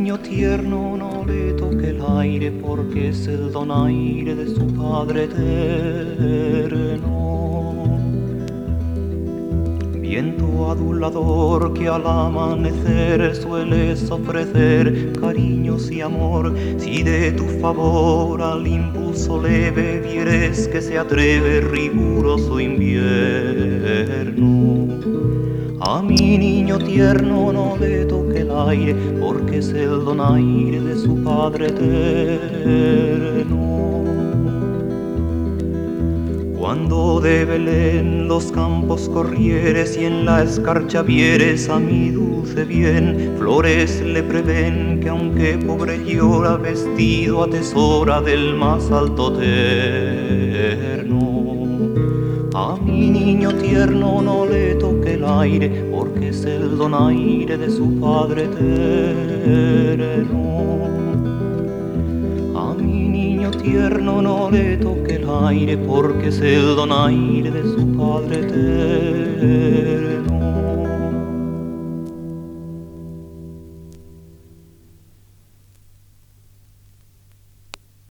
niño tierno no le toque el aire porque es el donaire de su Padre eterno. Viento adulador que al amanecer sueles ofrecer cariños y amor, si de tu favor al impulso leve vieres que se atreve riguroso invierno. A mi niño tierno no le toque el aire, porque es el donaire de su Padre eterno. Cuando de Belén los campos corrieres y en la escarcha vieres a mi dulce bien, flores le prevén que aunque pobre llora, vestido atesora del más alto terno. A mi niño tierno no le toque el aire, porque es el donaire de su Padre eterno. A mi niño tierno no le toque el aire, porque es el donaire de su Padre eterno.